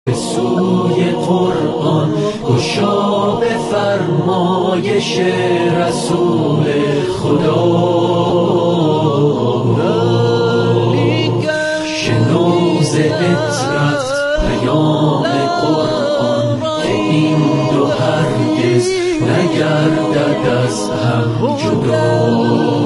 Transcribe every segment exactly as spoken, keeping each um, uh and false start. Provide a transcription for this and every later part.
به سوی قرآن گشا به فرمایش رسول خدا، شنو ز عطرت پیام قرآن که این دو هرگز نگردد از هم جدا.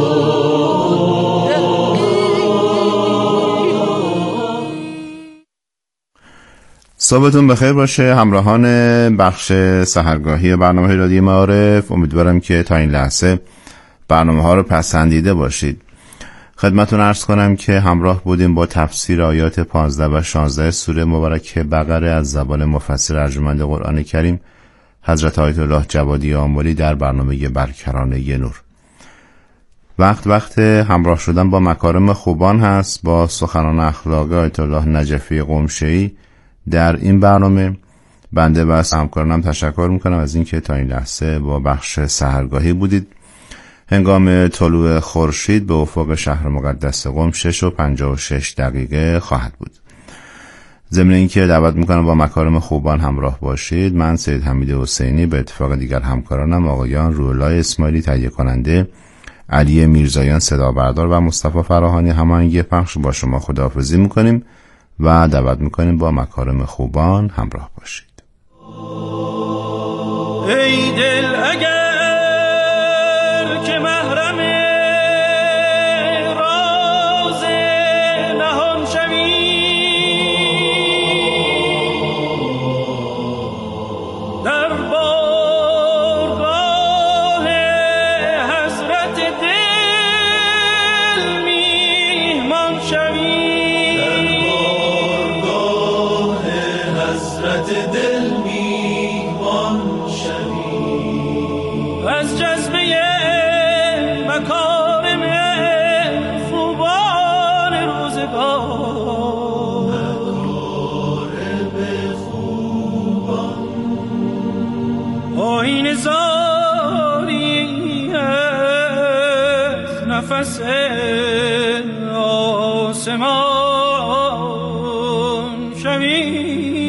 صبحتون بخیر باشه همراهان بخش سحرگاهی برنامه رادیو معارف. امیدوارم که تا این لحظه برنامه ها رو پسندیده باشید. خدمتون عرض کنم که همراه بودیم با تفسیر آیات پانزده و شانزده سوره مبارک بقره از زبان مفسر ارجمند قرآن کریم حضرت آیت الله جوادی آملی در برنامه برکرانه نور. وقت وقت همراه شدن با مکارم خوبان هست، با سخنان اخلاقی آیت الله نجفی قمشه‌ای در این برنامه. بنده و همکارانم تشکر میکنم از اینکه تا این لحظه با بخش سحرگاهی بودید. هنگام طلوع خورشید به افق شهر مقدس قم شش و پنجاه و شش دقیقه خواهد بود. ضمن اینکه دعوت میکنم با مکارم خوبان همراه باشید، من سید حمید حسینی به اتفاق دیگر همکارانم آقایان روح‌الله اسماعیلی تهیه کننده، علی میرزایان صدا بردار و مصطفی فراهانی هماهنگی پخش با شما خداحافظی میکنیم و دعوت میکنیم با مکارم خوبان همراه باشید. ای دل اگر که محرم راز نهان شوی، در بارگاه حضرت دل میهمان شوی، دل میوان شوی، از جذبه مکارم خوبان روزگار، مکارم خوبان آیین زاری از نفس آسمان شوی،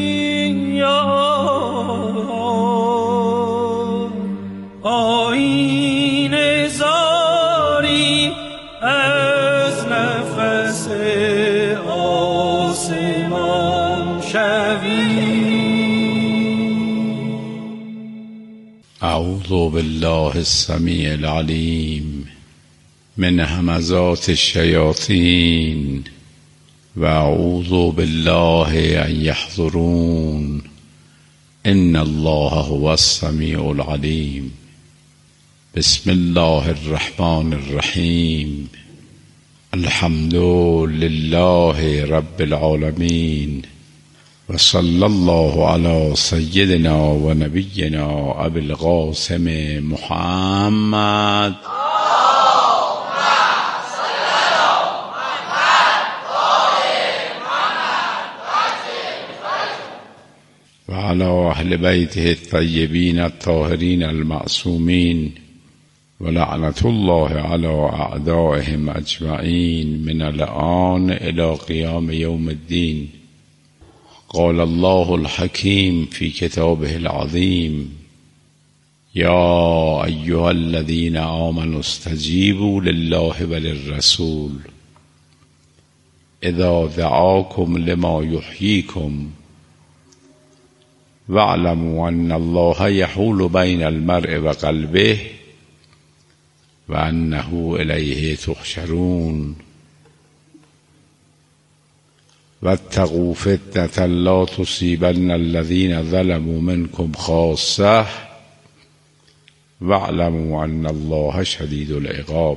آیین زاری از نفس آسمان شوی. اعوذ بالله السمیع العلیم من همزات الشیاطین و اعوذ بالله ان یحضرون ان الله هو السمیع العلیم. بسم الله الرحمن الرحیم. الحمد لله رب العالمین و صلی الله علی سیدنا و نبینا ابی القاسم محمد و علی اهل بیته الطیبین الطاهرین المعصومین و لعنت الله علی اعدائهم اجمعین من الآن الی قیام یوم الدین. قال الله الحکیم فی کتابه العظیم یا ایها الذین آمنوا استجیبوا لله و للرسول اذا دعاکم لما یحییکم واعلموا ان الله یحول بین المرء و قلبه و انه الیه تحشرون واتقوا فتنة لا تصیبن الذین ظلموا منکم خاصة واعلموا ان الله شدید العقاب.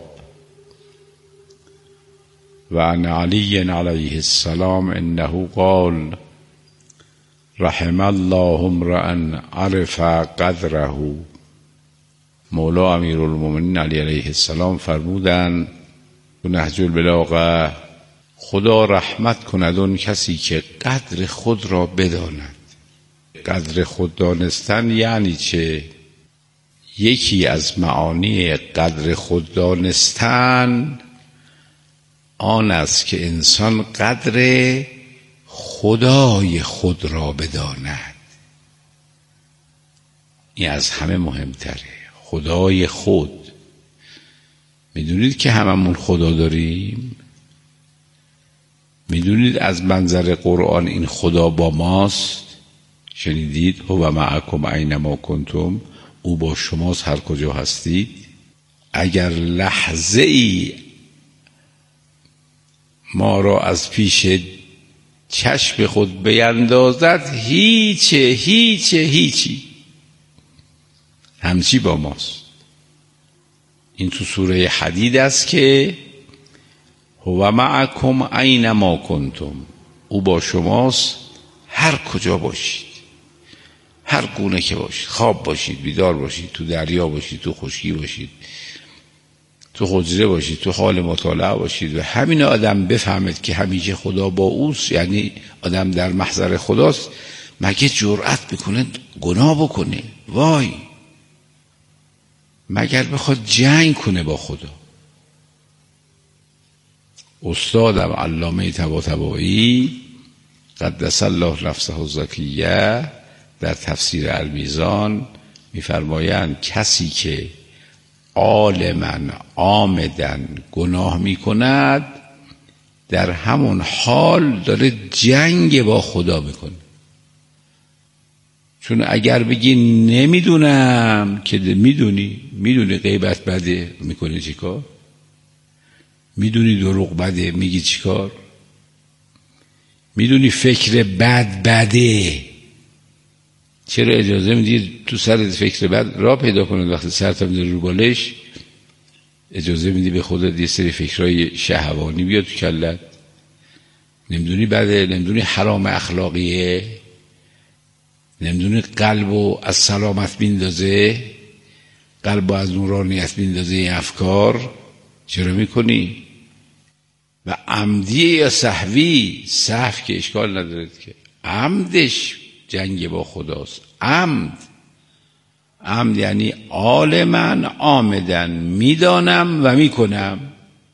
و عن علی علیه السلام انه قال رحم الله امرأ عرف قدره. مولا امیرالمومنین علی علیه السلام فرمودند تو نهج البلاغه خدا رحمت کند اون کسی که قدر خود را بداند. قدر خود دانستن یعنی چه؟ یکی از معانی قدر خود دانستن آن است که انسان قدر خدای خود را بداند. این از همه مهمتره. خدای خود. میدونید که هممون خدا داریم؟ میدونید از منظر قرآن این خدا با ماست؟ شنیدید؟ هو معکم اینما کنتم، او با شماست هر کجا هستید. اگر لحظه ای ما را از پیش چشم خود بیندازد، هیچه هیچه هیچی همچی با ماست. این تو سوره حدید است که هو معکم اینما کنتم، او با شماست هر کجا باشید، هر گونه که باشید، خواب باشید، بیدار باشید، تو دریا باشید، تو خشکی باشید، تو حجره باشید، تو حال مطالعه باشید. و همین آدم بفهمد که همیشه خدا با اوست، یعنی آدم در محضر خداست، مگه جرأت بکنه گناه بکنه؟ وای، مگر بخواد جنگ کنه با خدا. استادم علامه طباطبایی قدس الله نفسه الزکیه در تفسیر المیزان میفرمایند کسی که عالماً عامداً گناه میکند، در همون حال داره جنگ با خدا میکنه. چون اگر بگی نمیدونم که میدونی، میدونی غیبت بده، میکنی چیکار؟ میدونی دروغ بده، میگی چیکار؟ میدونی فکر بد بده، چرا اجازه میدی تو سر فکر بد راه پیدا کنه؟ وقتی سرت میذاری رو بالش، اجازه میدی به خودت یه سری فکرای شهوانی بیاد تو کلت؟ نمیدونی بده؟ نمیدونی حرام اخلاقیه؟ نمیدونی قلبو از سلامت بیندازه؟ قلبو از نورانیت بیندازه این افکار؟ چرا میکنی؟ و عمدی یا سهوی؟ سهو که اشکال ندارد که، عمدش جنگ با خداست. عمد عمد یعنی عالماً عامداً، میدانم و میکنم.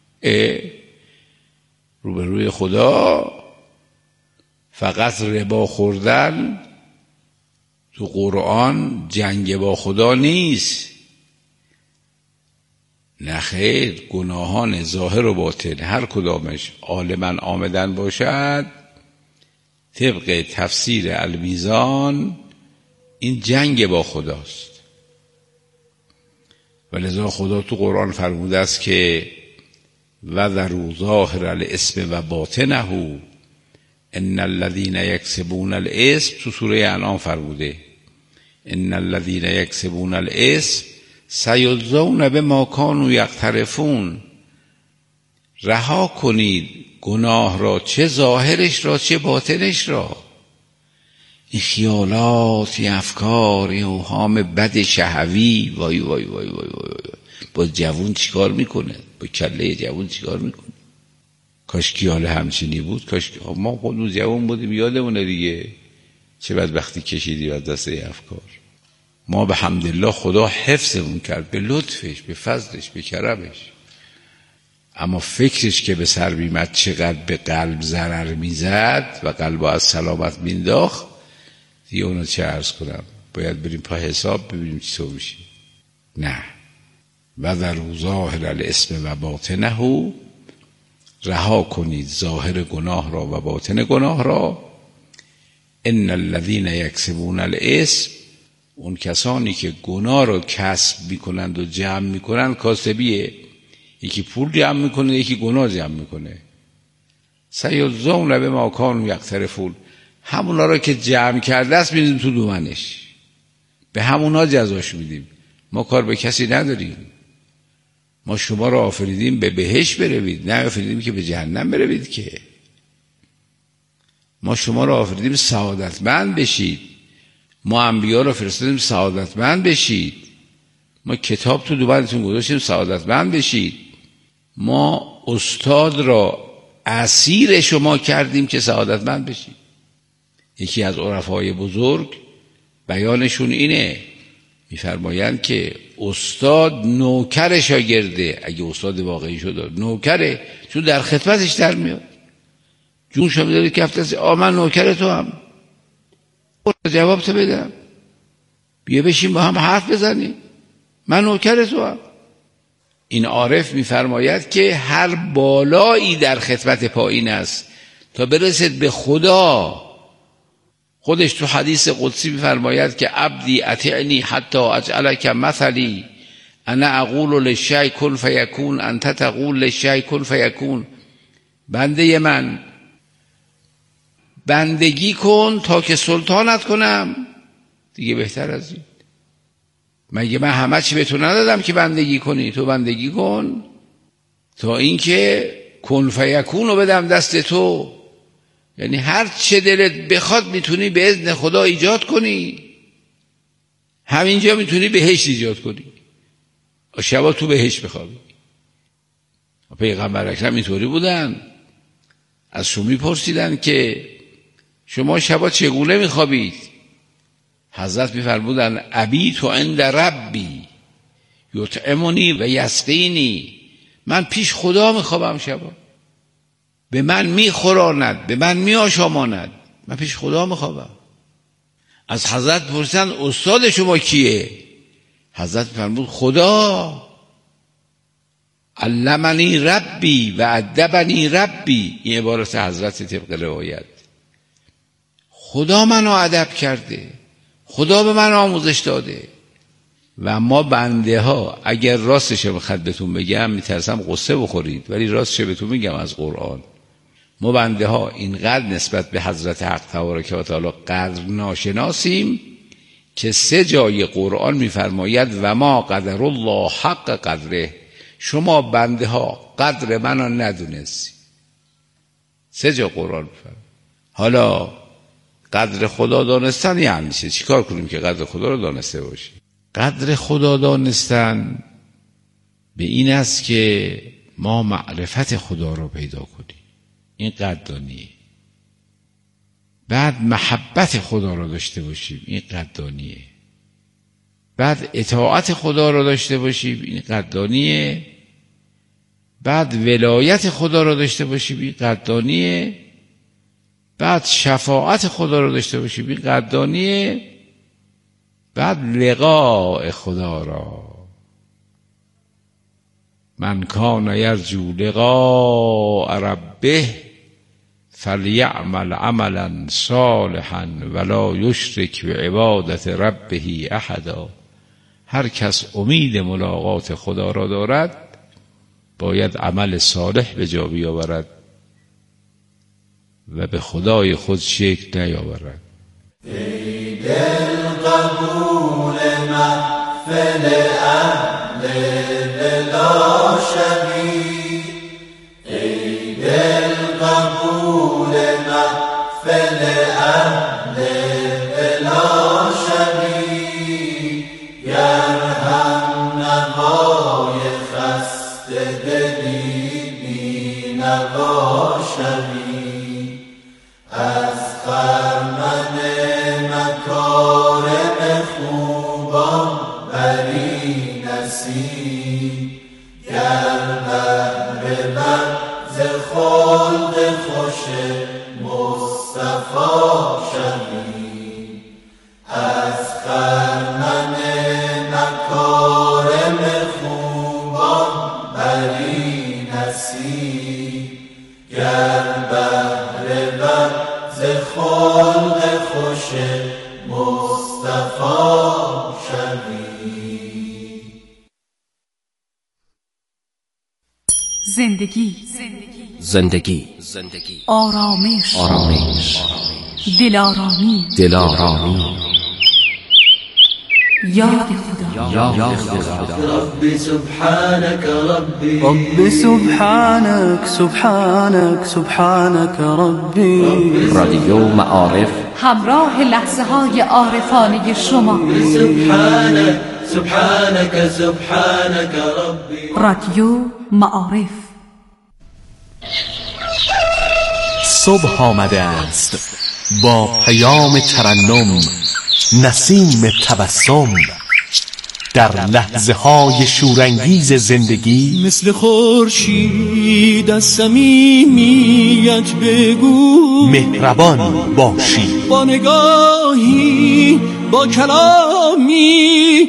روبروی خدا فقط ربا خوردن تو قرآن جنگ با خدا نیست. نخیر، گناهان ظاهر و باطن هر کدامش عالماً عامداً باشد، طبق تفسیر المیزان این جنگ با خداست. ولذا خدا تو قرآن فرموده است که و ذروا ظاهر الاسم و باطنه ان الذين یکسبون الاسم. تو سوره انعام فرموده ان الذين یکسبون الاسم سیجزون بما كانوا یقترفون. رها کنید گناه را، چه ظاهرش را چه باطنش را. این خیالات، این افکار، این اوهام بد شهوی، وای وای وای وای وای، با جوون چیکار میکنه؟ با کله جوون چیکار میکنه؟ کاش کیاله همچینی بود. کاش ما خودمون جوون بودیم یادمونه دیگه چه بدبختی کشیدیم از دست افکار. ما به حمدالله خدا حفظمون کرد، به لطفش، به فضلش، به کرمش. اما فکرش که به سر میمد چقدر به قلب ضرر میزد و قلب از سلامت مینداخت، دیگه اونو چه عرض کنم؟ باید بریم پا حساب ببینیم چی طور میشه. نه، و ذروا ظاهر الاسم و باطنه، رها کنید ظاهر گناه را و باطن گناه را. ان الذين یکسبون الاسم، اون کسانی که گناه را کسب میکنند و جمع میکنند، کاسبیه، یکی پول جمع میکنه یکی گناه جمع میکنه. سیجزون بما كانوا یقترفون، همونا را که جمع کرده است میدیم تو دومنش، به همونا جزاش میدیم. ما کار به کسی نداریم. ما شما را آفریدیم به بهشت بروید، نه آفریدیم که به جهنم بروید. که ما شما را آفریدیم سعادتمند بشید. ما انبیا را فرستادیم سعادتمند بشید. ما کتاب تو دوبارتون گذاشتیم سعادتمند بشید. ما استاد را اسیر شما کردیم که سعادتمند بشید. یکی از عرفای بزرگ بیانشون اینه، میفرمایند که استاد نوکر شاگرده. اگه استاد واقعی شد نوکره، چون در خدمتش در میاد. جونشو میداری کف دست. آ من نوکر تو هم، جواب تو بدم، بیا بشین با هم حرف بزنی، من نوکر تو هم. این عارف میفرماید که هر بالایی در خدمت پایین است تا برسد به خدا. خودش تو حدیث قدسی میفرماید که عبدی اطیعنی حتی اجعلک مثلی، انا اقول للشیء کن فیکون انت تقول للشیء کن فیکون. بنده من بندگی کن تا که سلطانت کنم. دیگه بهتر از این مگه من همه چی به تو ندادم که بندگی کنی؟ تو بندگی کن تا اینکه کن فیکون رو بدم دست تو. یعنی هر چه دلت بخواد میتونی به اذن خدا ایجاد کنی. همینجا میتونی بهشت ایجاد کنی، شبا تو بهشت بخوابی. پیغمبر اکرم اینطوری بودن. از شما میپرسیدن که شما شبا چگونه میخوابید؟ حضرت میفرمودن ابیت عند ربی یطعمنی و یسقینی. من پیش خدا میخوابم شبا، به من میخوراند، به من میآشاماند، من پیش خدا میخوابم. از حضرت پرسیدن استاد شما کیه؟ حضرت فرمود خدا. علمنی ربی و ادبنی ربی. این عبارت حضرت طبق روایت. خدا منو ادب کرده، خدا به من آموزش داده. و ما بنده ها اگر راستش بخواد بهتون بگم میترسم قصه بخورید، ولی راستش بهتون میگم از قرآن. ما بنده ها اینقدر نسبت به حضرت حق تبارک و تعالی قدر ناشناسیم که سه جای قرآن میفرماید و ما قدر الله حق قدره. شما بنده ها قدر منو ندونستی. سه جا قرآن میفرماید. حالا قدر خدا دانستن یعنی چه؟ چیکار کنیم که قدر خدا رو دانسته باشیم؟ قدر خدا دانستن به این است که ما معرفت خدا رو پیدا کنیم. این قدردانیه. بعد محبت خدا رو داشته باشیم. این قدردانیه. بعد اطاعت خدا رو داشته باشیم. این قدردانیه. بعد ولایت خدا رو داشته باشیم. این قدردانیه. بعد شفاعت خدا رو داشته باشیم. این قدردانیه. بعد لقاء خدا را. من کان یرجو لقاء ربه فلیعمل عملا صالحا ولا یشرک بعبادت ربه احدا. هر کس امید ملاقات خدا را دارد باید عمل صالح به جا بیاورد و به خدای خود شرک نیاورد. ای دل قبول محفل اهل بلا شبی، ای دل قبول محفل اهل بلا شبی، گر هم نوای خسته دلی بی نوا شبی، از خرمن مکارم خوبان بری نصیب، گر بهر من ز خلق خوش مصطفی شوی، از خرمن مکارم خوبان بری نصیب، گر بهر من ز خلق خوش مصطفی شوی. زندگی زندگی آرامش آرامش دلارامی دلارامی یاد خدا یاد خدا. ربی سبحانك ربی رب سبحانك سبحانك سبحانك ربي. رادیو معارف همراه لحظه های عارفانه شما. سبحانك سبحانك سبحانك ربی. رادیو معارف. صبح آمده است با پیام ترنم، نسیم تبسم، در لحظه های شورانگیز زندگی مثل خورشید از صمیمیت بگو مهربان باشی، با نگاهی با کلامی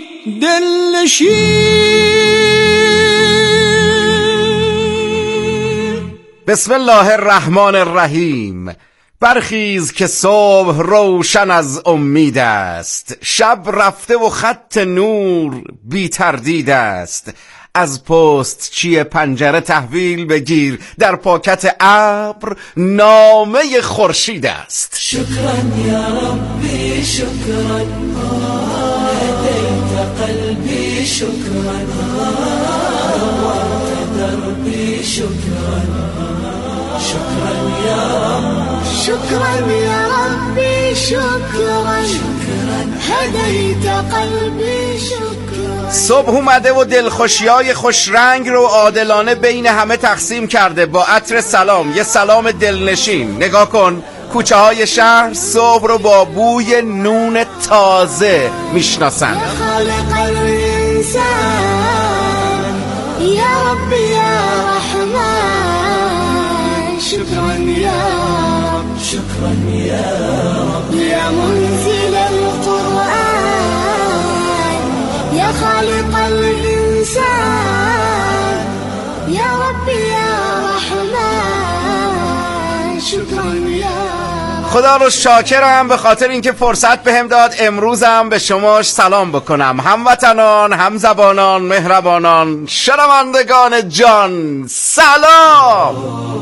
دلنشین. بسم الله الرحمن الرحیم. برخیز که صبح روشن از امید است، شب رفته و خط نور بی تردید است. از پست چیه پنجره تحویل بگیر، در پاکت ابر نامه خورشید است. شکرا یا ربی شکرا، هدیت قلبی شکرا، نورت دربی شکرا، شکرا یا رب، شكرا يا ربي شكرا، هديت قلبي شكرا. صبح اومده و دلخوشیای خوش رنگ رو عادلانه بین همه تقسیم کرده با عطر سلام، یه سلام دلنشین. نگاه کن، کوچه های شهر صبح رو با بوی نون تازه میشناسن. يا خالق الإنسان يا ربي يا رحمن، شكرا يا رب، شكرا يا رب، يا منزل القرآن يا خالق الإنسان يا ربي يا رحمن، شكرا يا رب. خدا رو شاکرم به خاطر اینکه فرصت بهم داد امروزم به شما سلام بکنم. هموطنان، همزبانان، مهربانان، شنوندگان جان، سلام.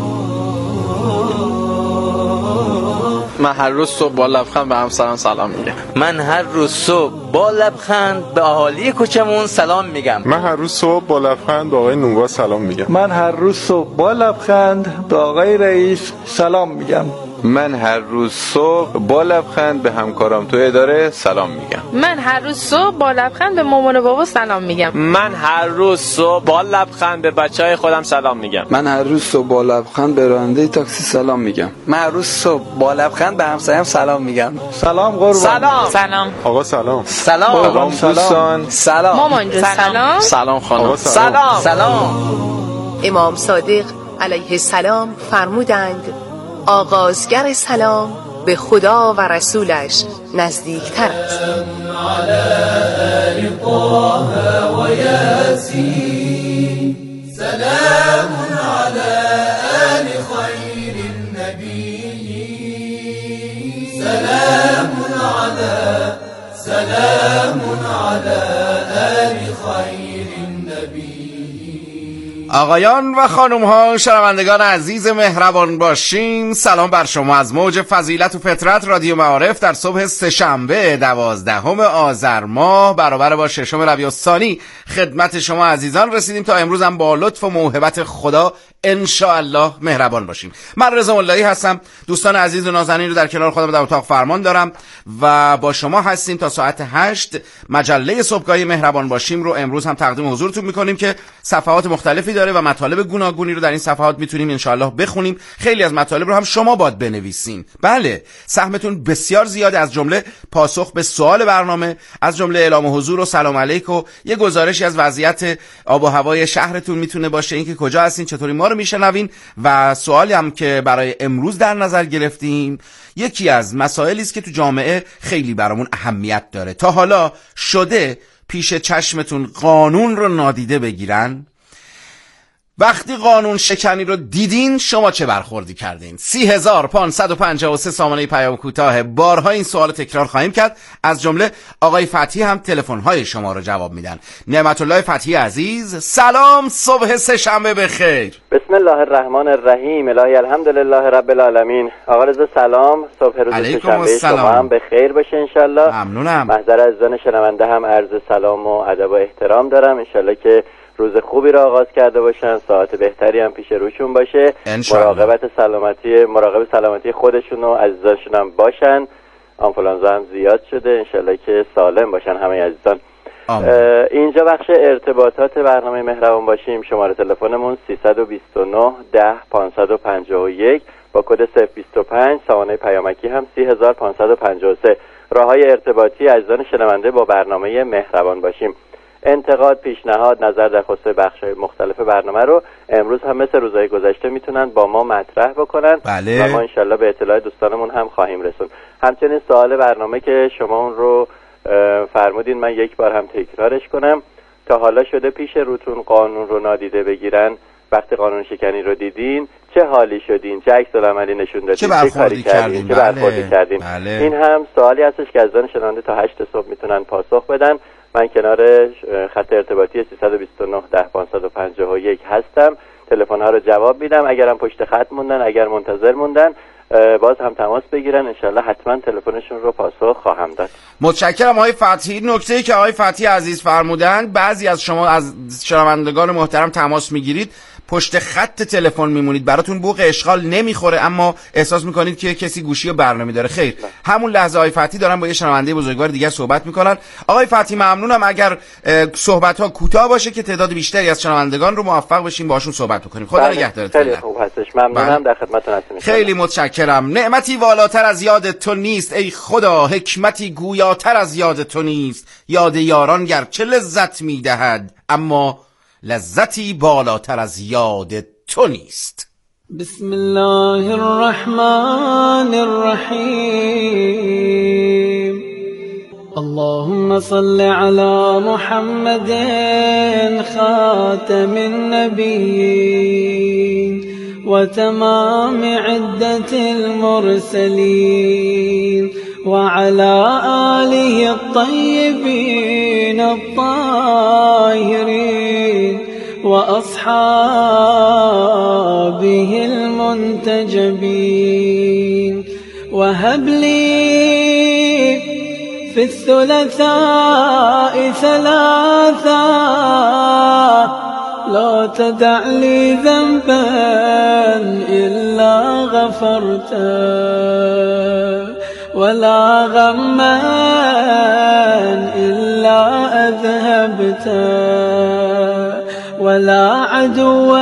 من هر روز صبح با لبخند به همسرم سلام میگم. من هر روز صبح با لبخند به اهالی کوچمون سلام میگم. من هر روز صبح با لبخند به آقای نونوا سلام میگم. من هر روز صبح با لبخند به آقای رئیس سلام میگم. من هر روز صبح با لبخند به همکارام تو اداره سلام میگم. من هر روز صبح با لبخند به مامان و بابا سلام میگم. من هر روز صبح با لبخند به بچهای خودم سلام میگم. من هر روز صبح با لبخند به راننده تاکسی سلام میگم. من هر روز صبح با لبخند به همسایم سلام میگم. سلام قربان. سلام. سلام. آقا سلام. سلام. سلام دوستان. سلام. مامان جون سلام. سلام خانم. سلام. سلام. امام صادق علیه السلام فرمودند آغازگر سلام به خدا و رسولش نزدیکتر است. سلام علی آل طه و یاسین، سلام علی آل خیر النبی، سلام علی سلام علی آل خیر النبی. آقایان و خانم ها، شنوندگان عزیز مهربان باشین، سلام بر شما از موج فضیلت و فطرت رادیو معارف در صبح سه‌شنبه دوازدهم آذر ماه برابر با ششم ربیع الثانی خدمت شما عزیزان رسیدیم تا امروز هم با لطف و موهبت خدا انشاءالله مهربان باشیم. من رضا ملایی هستم. دوستان عزیز و نازنین رو در کنار خودم در اتاق فرمان دارم و با شما هستیم تا ساعت هشت. مجله صبحگاهی مهربان باشیم رو امروز هم تقدیم حضورتون میکنیم که صفحات مختلفی داره و مطالب گوناگونی رو در این صفحات میتونیم انشاءالله بخونیم. خیلی از مطالب رو هم شما باید بنویسین. بله، سهمتون بسیار زیاده، از جمله پاسخ به سوال برنامه، از جمله اعلام حضور و سلام علیک و یه گزارشی از وضعیت آب و هوای شهرتون میتونه باشه، اینکه کجا هستین، چطوری ما رو میشنوین. و سوالی هم که برای امروز در نظر گرفتیم یکی از مسائلی است که تو جامعه خیلی برامون اهمیت داره. تا حالا شده پیش چشمتون قانون رو نادیده بگیرن؟ وقتی قانون شکنی رو دیدین شما چه برخوردی کردین؟ سی هزار پانصد و پنجاه و سه سامانه پیام کوتاه. بارها این سوال تکرار خواهیم کرد، از جمله آقای فتحی هم تلفن‌های شما رو جواب میدن. نعمت الله فتحی عزیز، سلام، صبح سه‌شنبه بخیر. بسم الله الرحمن الرحیم. الهی الحمدلله رب العالمین. آقا رضا سلام، صبح روز سه‌شنبه شما هم بخیر باشه انشالله. ممنونم. محضر عزیزان شنونده هم عرض سلام و ادب و احترام دارم، انشالله که روز خوبی را آغاز کرده باشن، ساعت بهتری هم پیش روشون باشه، مراقبت سلامتی مراقب سلامتی خودشون و عزیزانشون هم باشن. آنفولانزا هم زیاد شده، انشالله که سالم باشن همه عزیزان. اینجا بخش ارتباطات برنامه مهربان باشیم. شماره تلفنمون سیصد و بیست و نه ده پانصد و پنجاه و یک با کد صفر بیست و پنج، سامانه پیامکی هم سی هزار پانصد و پنجاه و سه. راههای ارتباطی عزیزان شنونده با برنامه مهربان باشیم. انتقاد، پیشنهاد، نظر در خصوص بخش‌های مختلف برنامه رو امروز هم مثل روزهای گذشته میتونن با ما مطرح بکنن. بله. و ما انشالله به اطلاع دوستانمون هم خواهیم رسون. همچنین سوال برنامه که شما اون رو فرمودین من یک بار هم تکرارش کنم. تا حالا شده پیش روتون قانون رو نادیده بگیرن؟ وقتی قانون شکنی رو دیدین چه حالی شدین؟ چه عکس العملی نشون دادین؟ چه برخوردی کردین؟ چه برخوردی کردین؟ بله. این هم سوالی هستش که از دان شنونده تا هشت صبح میتونن پاسخ بدن. من کنار خط ارتباطی سیصد و بیست و نه ده پانصد و پنجاه و یک هستم. تلفن ها رو جواب میدم. اگرم پشت خط موندن، اگر منتظر موندن، باز هم تماس بگیرن، انشالله حتما تلفنشون رو پاسخ خواهم داد. متشکرم آقای فتحی. نکته‌ای که آقای فتحی عزیز فرمودن، بعضی از شما از شنوندگان محترم تماس میگیرید، پشت خط تلفن میمونید، براتون بوق اشغال نمیخوره اما احساس میکنید که کسی گوشی و برنامه داره. خیر، همون لحظه آقای فتحی دارن با یه شنونده بزرگوار دیگه صحبت میکنن. آقای فتحی ممنونم، اگر صحبت ها کوتاه باشه که تعداد بیشتری از شنوندگان رو موفق بشیم باشون صحبت بکنیم. خدا نگهدارتون. خیلی خوب هستش، ممنونم، در خدمتتون هستم. خیلی متشکرم. نعمتی والاتر از یاد تو نیست ای خدا، حکمتی گویاتر از یاد تو نیست. یاد یاران گرچه لذت میدهد اما لذتی بالاتر از یاد تو نیست. بسم الله الرحمن الرحیم. اللهم صل على محمد خاتم النبیین و تمام عدة المرسلین وعلى آله الطيبين الطاهرين وأصحابه المنتجبين وهب لي في الثلاثاء ثلاثا لا تدع لي ذنبا إلا غفرته ولا غما إلا أذهبته ولا عدوا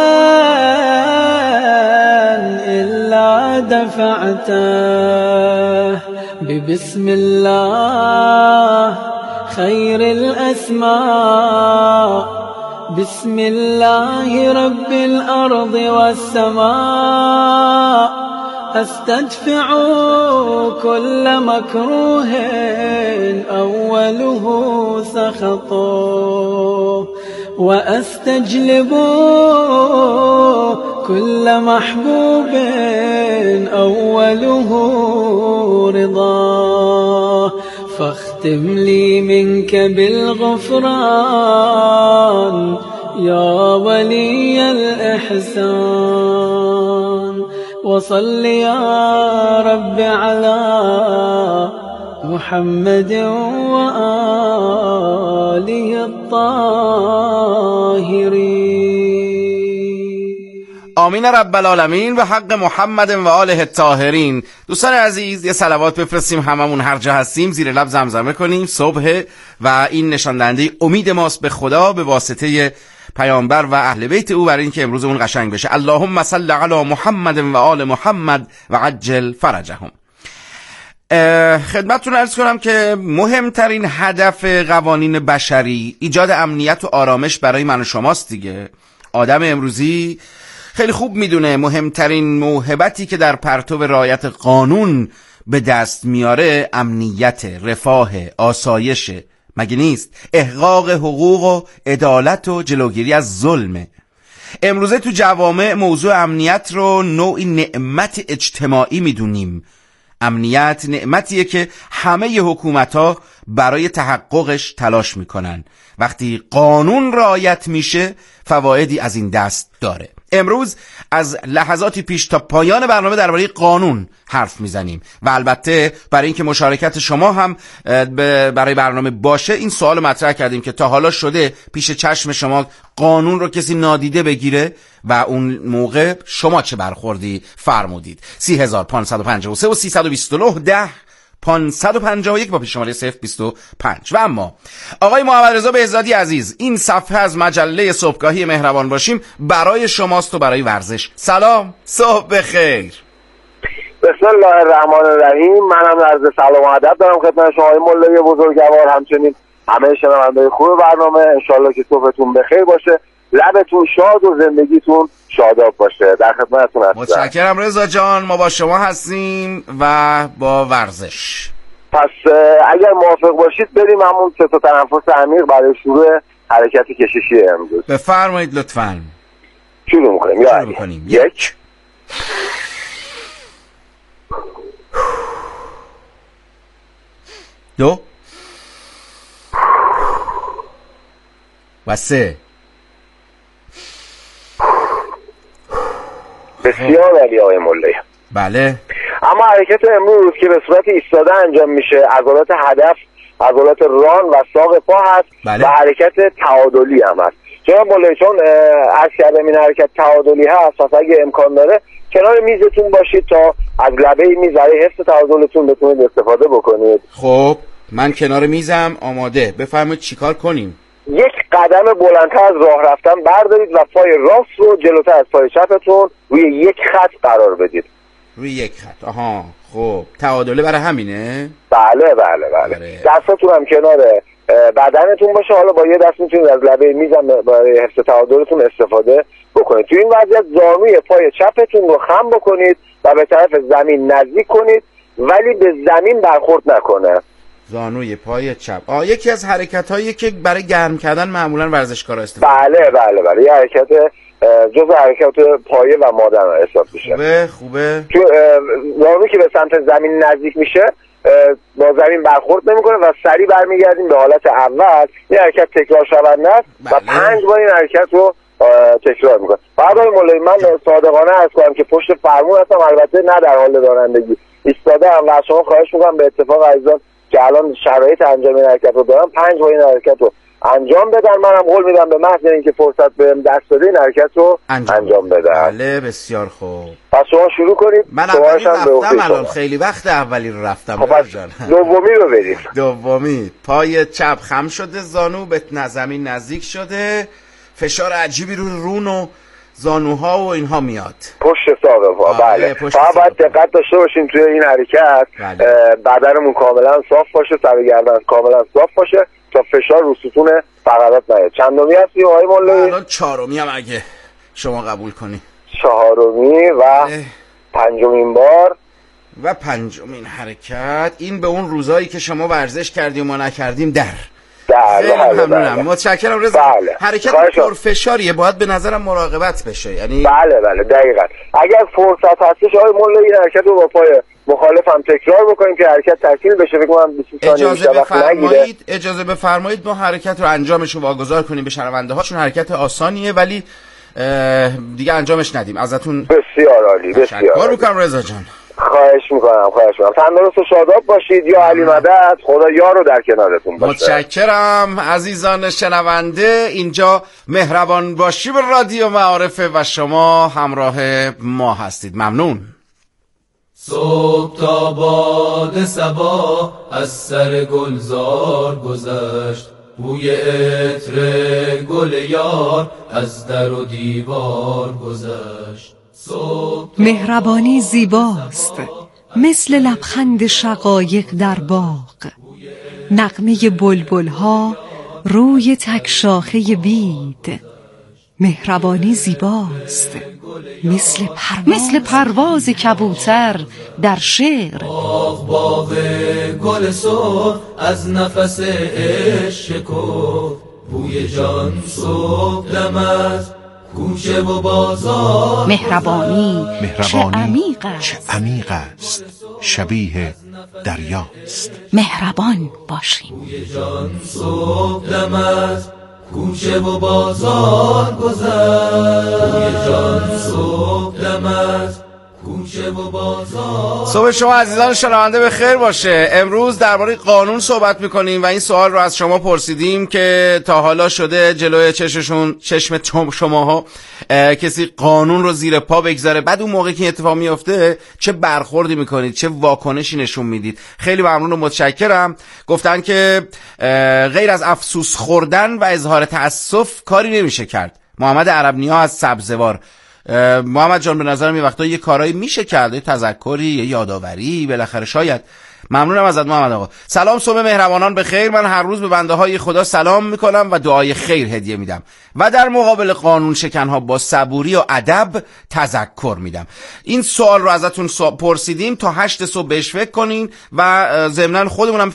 إلا دفعته ببسم الله خير الأسماء بسم الله رب الأرض والسماء أستدفع كل مكروه أوله سخطه وأستجلب كل محبوب أوله رضاه فاختم لي منك بالغفران يا ولي الإحسان وصل يا رب على محمد وآله الطاهرين. آمین رب العالمین و حق محمد و آله الطاهرین. دوستان عزیز یه صلوات بفرستیم هممون هر جا هستیم، زیر لب زمزمه کنیم صبح و این نشان دهنده امید ماست به خدا به واسطه پیامبر و اهل بیت او برای اینکه امروز اون قشنگ بشه. اللهم صل علی محمد و آل محمد و عجل فرجهم. خدمتتون عرض کنم که مهمترین هدف قوانین بشری ایجاد امنیت و آرامش برای من و شماست دیگه. آدم امروزی خیلی خوب میدونه مهمترین موهبتی که در پرتو رعایت قانون به دست میاره امنیت، رفاه، آسایش، مگه نیست؟ احقاق حقوق و عدالت و جلوگیری از ظلمه. امروزه تو جوامع موضوع امنیت رو نوعی نعمت اجتماعی میدونیم. امنیت نعمتیه که همه حکومت‌ها برای تحققش تلاش میکنن. وقتی قانون رعایت میشه فوایدی از این دست داره. امروز از لحظاتی پیش تا پایان برنامه درباره قانون حرف میزنیم و البته برای اینکه مشارکت شما هم برای برنامه باشه این سوال مطرح کردیم که تا حالا شده پیش چشم شما قانون رو کسی نادیده بگیره و اون موقع شما چه برخوردی فرمودید؟ سی هزار پانصد و پنجاه و سه و سیصد و بیست و نه ده پانصد و پنجاه و یک با پیش شماره صفر بیست و پنج. و اما آقای محمد رضا بهزادی عزیز، این صفحه از مجله صبحگاهی مهربان باشیم برای شماست و برای ورزش. سلام، صبح بخیر. بسم الله الرحمن الرحیم. منم عرض سلام و ادب دارم خدمت شما مولای بزرگوار، همچنین همه شنونده‌های خوب برنامه. انشالله که صبحتون بخیر باشه، لبتون شاد و زندگیتون شاداب باشه. در خدمتتون هستم. متشکرم رضا جان، ما با شما هستیم و با ورزش. پس اگر موافق باشید بریم همون سه تا تنفس عمیق برای شروع حرکت کششی امروز. بفرمایید لطفاً. شروع می‌کنیم. شروع می‌کنیم. یک دو و سه. بسیار عالی آقای مولایی. بله. اما حرکت امروز که به صورت ایستاده انجام میشه، عضلات هدف، عضلات ران و ساق پا هست. بله. و حرکت تعادلی هم هست. جناب مولایی چون عرض کردم این حرکت تعادلی هست، پس اگه امکان داره کنار میزتون باشید تا از لبه میز برای حفظ تعادلتون بتونید استفاده بکنید. خب من کنار میزم آماده. بفرمایید چیکار کنیم؟ یک قدم بلندتر از راه رفتن بردارید و پای راست رو جلوتر از پای چپتون روی یک خط قرار بدید. روی یک خط. آها خب تعادله برای همینه؟ بله بله بله. دستاتون هم کنار بدنتون باشه. حالا با یه دست میتونید از لبه میزم برای حفظ تعادلتون استفاده بکنید. تو این وضعیت زانوی پای چپتون رو خم بکنید و به طرف زمین نزدیک کنید، ولی به زمین برخورد نکنه. زانوی پای چپ. آه یکی از حرکت هایی که برای گرم کردن معمولا ورزشکارا استفاده بله بله بله. یه حرکت جزء حرکت پایه و مادر حساب میشه. خوبه خوبه. تو زانو که به سمت زمین نزدیک میشه با زمین برخورد نمیکنه و سریع برمیگردیم به حالت اول. این حرکت تکرار شونده است. بله. و پنج بار این حرکت رو تکرار میکنه. بعد آقای مولایی من صادقانه عرض کنم که پشت فرمون هستم، البته نه در حال رانندگی، ایستاده ام و از شما خواهش میکنم به اتفاق عزیزان که الان شرایط انجام این حرکت رو دارم پنج بار این حرکت رو انجام بدن. منم قول میدم به محض اینکه فرصت بهم دست بده این حرکت رو انجام, انجام بدن. بله بسیار خوب. پس شما شروع کنید. من اولی رفتم الان، خیلی وقت اولی رو رفتم. خب دومی رو بریم. دومی پای چپ خم شده، زانو به زمین نزدیک شده، فشار عجیبی رو رون و زانوها و اینها میاد. پشت ساق پا. بله. فقط باید دقت داشته باشین توی این حرکت. بله. بدنمون کاملا صاف باشه، سر و گردن کاملا صاف باشه تا فشار رو ستون فقرات نیاد. چندمی هستی آقای مولایی؟ الان چهارمی هم اگه شما قبول کنی. چهارمی و اه. پنجمین بار و پنجمین حرکت. این به اون روزایی که شما ورزش کردیم و ما نکردیم در خیلی ممنونم. متشکرم رضا. بله. حرکت پرفشاریه، باید به نظرم مراقبت بشه. یعنی بله بله دقیقاً. اگر فرصت هستش آقای مولایی این حرکت رو با پای مخالف هم تکرار بکنیم که حرکت تکمیل بشه. فکر کنم بیست ثانیه اجازه بفرمایید اجازه بفرمایید ما حرکت رو انجامش رو واگذار کنیم به شنونده ها، چون حرکت آسانیه ولی دیگه انجامش ندیم. ازتون بسیار عالی. بسیار عالی. میکنم رضا جان. خواهش میکنم خواهش میکنم. تندرست و شاداب باشید. یا علی مدد، خدا یار رو در کنارتون باشه. متشکرم عزیزان شنونده. اینجا مهربان باشی به رادیو معارفه و شما همراه ما هستید. ممنون. صبح تا باد صبا از سر گلزار گذشت، بوی عطر گل یار از در و دیوار گذشت. مهربانی زیباست مثل لبخند شقایق در باغ، نغمه بلبل ها روی تک شاخه بید. مهربانی زیباست مثل پرواز, مثل پرواز کبوتر در شعر. باغ باغ گل سرخ از نفس عشق شکفت، بوی جان صبح دم از کوچه و بازار. مهربانی, مهربانی چه عمیق است, چه عمیق است شبیه دریاست. مهربان باشیم. بوی جان صبح دم از کوچه و بازار گذشت، بوی جان صبح دم از کوچه و بازار. صبح شما عزیزان شنونده به خیر باشه. امروز درباره قانون صحبت میکنیم و این سوال رو از شما پرسیدیم که تا حالا شده جلوی چشمشون چشم شماها کسی قانون رو زیر پا بگذاره، بعد اون موقع که اتفاق میفته چه برخوردی میکنید، چه واکنشی نشون میدید؟ خیلی ممنون و متشکرم. گفتن که غیر از افسوس خوردن و اظهار تأسف کاری نمیشه کرد. محمد عربنیا از سبزوار محمد جان به نظرم یه وقتا یه کارایی میشه کرده، تذکری، یه یادآوری بالاخره شاید. ممنونم ازت محمد آقا. سلام، صبح مهربانان بخیر. من هر روز به بنده های خدا سلام میکنم و دعای خیر هدیه میدم و در مقابل قانون شکنها با صبوری و ادب تذکر میدم. این سوال رو ازتون پرسیدیم تا هشت صبح بهش فکر کنین و ضمناً خودمونم